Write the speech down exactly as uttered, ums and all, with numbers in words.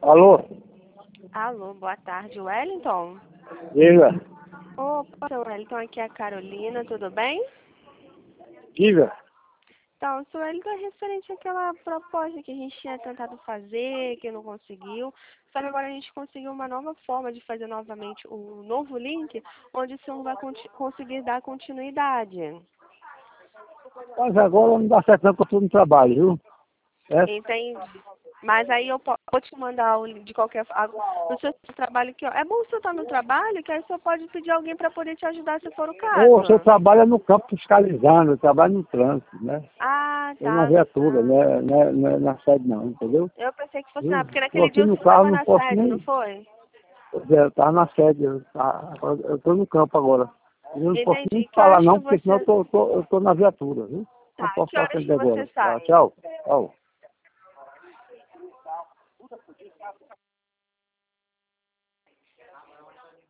Alô? Alô, boa tarde, Wellington. Diga. Opa, seu Wellington, aqui é a Carolina, tudo bem? Diga. Então, seu Wellington, é referente àquela proposta que a gente tinha tentado fazer, que não conseguiu. Só que agora a gente conseguiu uma nova forma de fazer novamente o novo link, onde o senhor vai conti- conseguir dar continuidade. Mas agora não dá certo não, que eu estou no trabalho, viu? É? Entende? Mas aí eu po- vou te mandar o link de qualquer forma. No seu trabalho aqui, ó. É bom você estar no trabalho, que aí você pode pedir alguém para poder te ajudar se for o Ou você caso. trabalha no campo fiscalizando, eu trabalho no trânsito, né? Ah, Eu na tá. viatura, né? Não é, não é na sede não, entendeu? Eu pensei que fosse Eu na... Porque Estou naquele aqui dia no você carro, estava não na posso sede, não nem... foi? Pois é, eu estava na sede, eu tá- eu estou no campo agora. Eu não posso nem Entendi. Que falar horas que não, porque senão eu você... tô, tô- eu estou na viatura, viu? Não Tá, posso que horas atender que você agora. Tá, sai? tchau. Tchau.